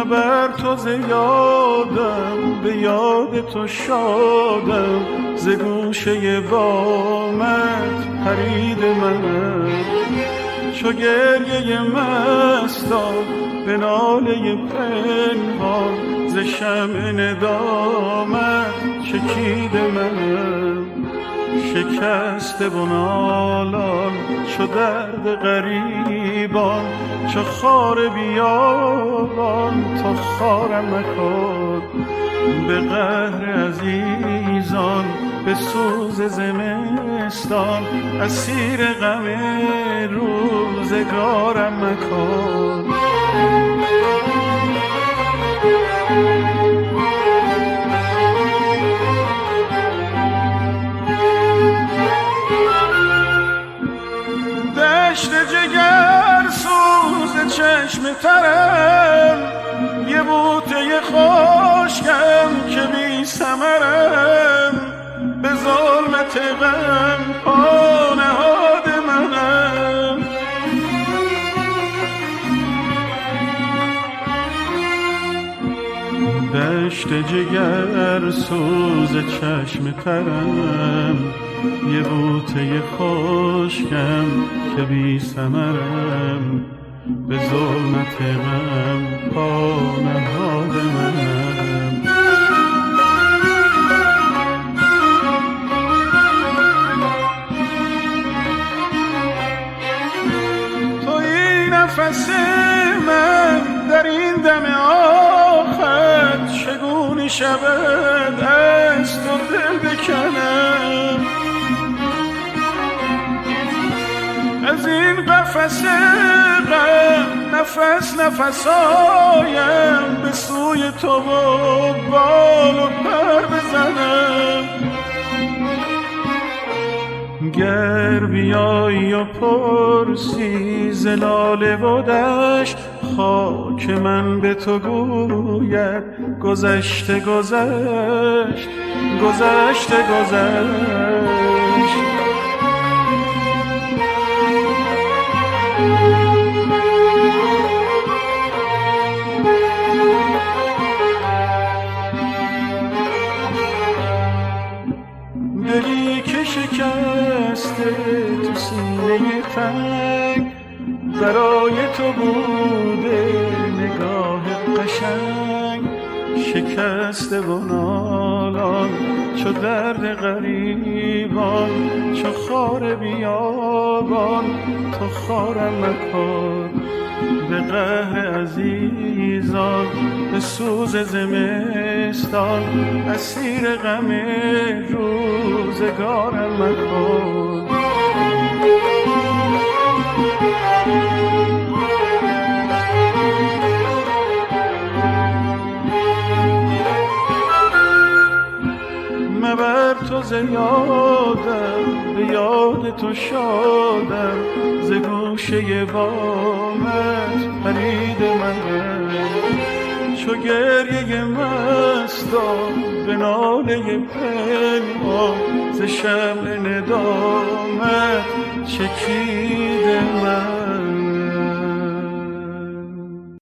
مبر تو ز یادم، به یاد تو شادم، ز گوشه بامت پرید من. چو گریه مستان به ناله پنهان، ز شمع ندامت چکید من. شکسته و نالان چو درد غریبان، چو خار بیابان تو خارم مکن. به قهر عزیزان به سوز زمستان، اسیر غم روزگارم مکن. دشت جگر سوز چشم ترم، یه بوته خشکم که بی ثمرم، به ظلمت غم پا نهاد منم. دشت جگر سوز چشم ترم، یه بوته خشکم که بی ثمرم، به ظلمت غم پا نهاد منم. تویی نفس من در این دم آخر، چگونه شود از تو دل بکنم. از این قفس غم نفس نفس آیم، به سوی تو و بال و پر بزنم. گر بیایی و پرسی ز لاله و دشت، خاک من به تو گوید گذشته گذشت، گذشته گذشت. دلی که شکسته تو سینه تنگ، برای تو بوده نگاه قشنگ. شکسته و نالان چو درد غریبان، چو خار بیابان تو خارم مکن. به قهر عزیزان به سوز زمستان، اسیر غم روزگارم مکن. مبر تو ز یادم، به یاد تو شادم، ز گوشه بامت پرید من. چو گریه مستان به ناله پنهان، ز شمع ندامت چکید من.